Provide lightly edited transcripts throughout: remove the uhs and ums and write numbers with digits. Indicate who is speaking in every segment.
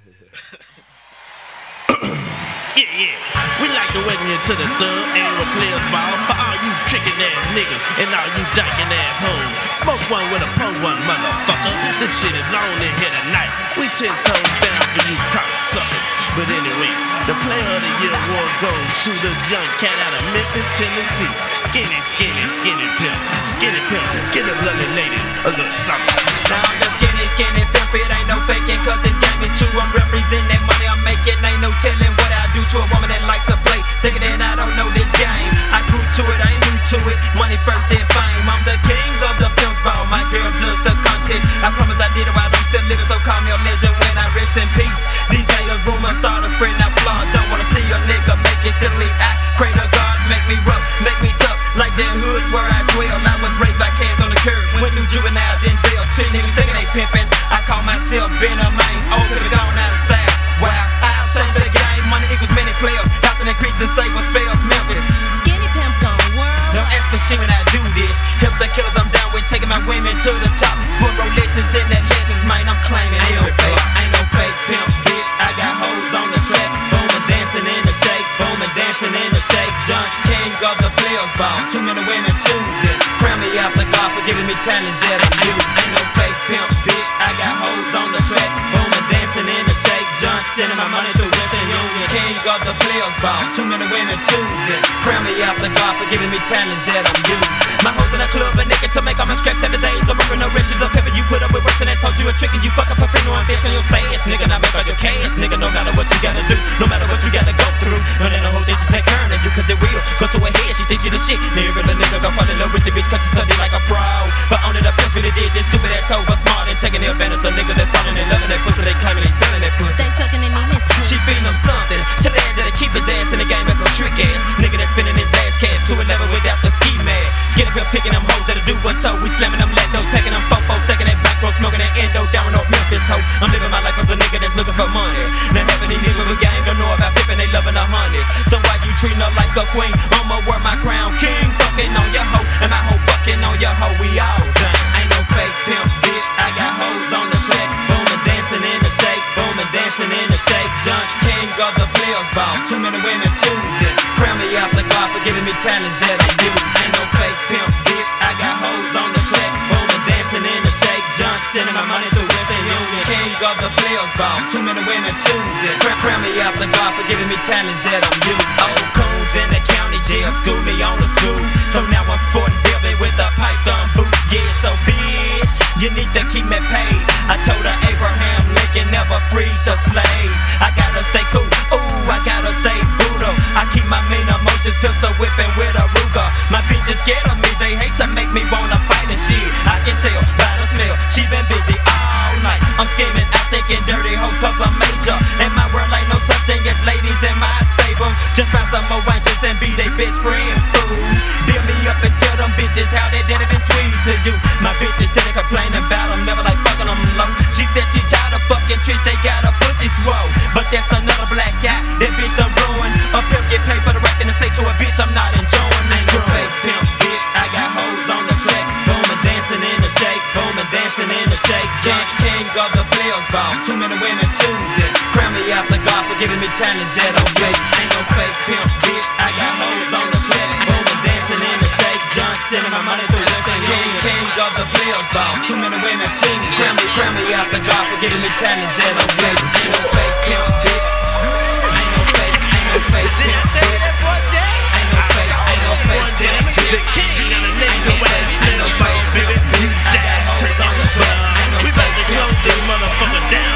Speaker 1: Yeah. We like to welcome you to the Thug Annual Players Ball for all you trickin' ass niggas and all you dyking ass hoes. Smoke one with a pull one, motherfucker. This shit is on in here tonight. We 10 toes down for you cocksuckers. But anyway, the Player of the Year award goes to this young cat out of Memphis, Tennessee. Skinny pimp. Skinny pimp. Give the lovely ladies a little something.
Speaker 2: Now I'm the skinny pimp. It ain't no faking, cause this game is true. I'm representing that money I'm making. Ain't no telling what I do to a woman that likes to play. Thinking that I don't know this game. I grew to it, I ain't new to it. Money first, then fame. I'm the king of the pimp's ball. My girl judged the contest. I promise I did it while I'm still living, so call me a legend when I rest in peace. These haters, rumors start to spread out flaws. Don't wanna see a nigga make it steadily. I pray to God, make me rough, make me tough. Like that hood where I dwell. I was raised by cats on the curb. Went through juvenile, then jail. Treat niggas thinking they pimpin'. I call myself Ben a main. Old could've gone out of style. Wow, I'll change the game. Money equals many players. House and increases, stable spells, Memphis.
Speaker 3: Skinny pimp gone world.
Speaker 2: Don't ask for shit when I do this. Help the killers I'm down with, taking my women to the top. Sport Rolexes in that Lexus, man, I'm claiming. Ain't no fake pimp, bitch. I got hoes on the track. Boomer dancing in the shake, boomer dancing in the shake. John King of the players ball. Too many women choosing. Crown me out the God for giving me talents that I'm used. Ain't no fake pimp, bitch. I got hoes on the track. Boomer dancing in the shake. John sending my money through Western Union. King of the players ball. Too many women choosing. Crown me out the God for giving me talents that I'm used. My hoes in the club are naked to make all my scraps 7 days. I'm working no riches of pepper. You put up with worse than that. Told you a trick and you fucking for free. No invest on your stash. Nigga, not make all your cash. Nigga, no matter what you gotta do. No matter what you gotta go through. No, they don't hold that she take her and you cause they real. Go to her head, she thinks she the shit. Nigga, real nigga gon' fall in love with the bitch cause she study like a pro. But only the pimps really did this stupid ass hoe was smart and taking the advantage of niggas that's falling and loving that pussy. They claiming they selling that pussy.
Speaker 3: They tucking and eating his pussy.
Speaker 2: She feeding him something. To the end that keep his ass in the game as a trick ass. Nigga that's spending his last cash to a level without the ski mask. Skinny pimp picking them hoes that'll do what's told. We slamming them Latinos, packing them fofos, stacking that back row, smoking that endo down in North Memphis hoe. I'm living my life as a nigga that's looking for money. Now half of these niggas with game don't know about pimping, they loving the honeys. So why you treating her like a queen? I'ma wear my crown king. Fucking on your hoe, and my hoe fucking on your hoe. We all done. Ain't no fake pimp, bitch. I got hoes on the track. Boomer dancing in the shake, boomer dancing in the shake. John King of the players ball. Too many women choosing. Crown me out the God for giving me talents that I use. Ain't no fake pimp, bitch. I got hoes on the track. Boomer dancing in the shake. John sending my money through Western Union. King of the players ball. Too many women choosing. Crown me out the God for giving me talents that I'm using. Old coons in the county jail school me on the school. So now I'm sporting velvet with the python boots. Yeah, so bitch, you need to keep me paid. I told her Abraham Lincoln never freed the slaves. I gotta stay cool, ooh, I gotta stay brutal. I keep my mean emotions pistol whipping with a Ruger. My bitch is scared of me, they hate to make me wanna fight and shit. I can tell by the smell, she been busy all night. I'm scheming, out thinking dirty hoes cause I'm major. In my world ain't no such thing as ladies in my stable. Just find some more wenches and be they best friend, fool. Build me up and tell them bitches how they did it been sweet to you. My bitches still complaining about them, never like fucking them low. She said she tired of fucking tricks, they got a pussy swole. But that's another black guy, that bitch done ruined. A pimp get paid for the right thing to say to a bitch, I'm not enjoying this. Ain't no fake pimp, bitch, I got hoes on the track. Boomer dancing in the shake, boomer dancing in the shake. King of the players ball, too many women choosing. Crown me out the God for giving me talents that I'm fake. Ain't no fake pimp, bitch, I got hoes on the track. Boomer dancing in the shake, John sending my money through Western Union. King of the players ball, too many women choosing. Crown me out the God for giving me talents that I'm fake. Ain't no fake pimp, bitch. Ain't no fake pimp, bitch. Ain't no fake pimp, bitch.
Speaker 1: The king of the nigga
Speaker 2: Ain't no fake
Speaker 1: baby.
Speaker 2: pimp,
Speaker 1: Jack, turn on the truck. We about to close this motherfucker down.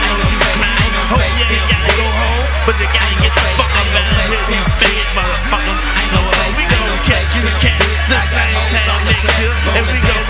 Speaker 1: Oh yeah, you gotta go home, but you gotta get the fuck up out of here, you fat motherfuckers. So we gon' catch you the same time next year, and we gon'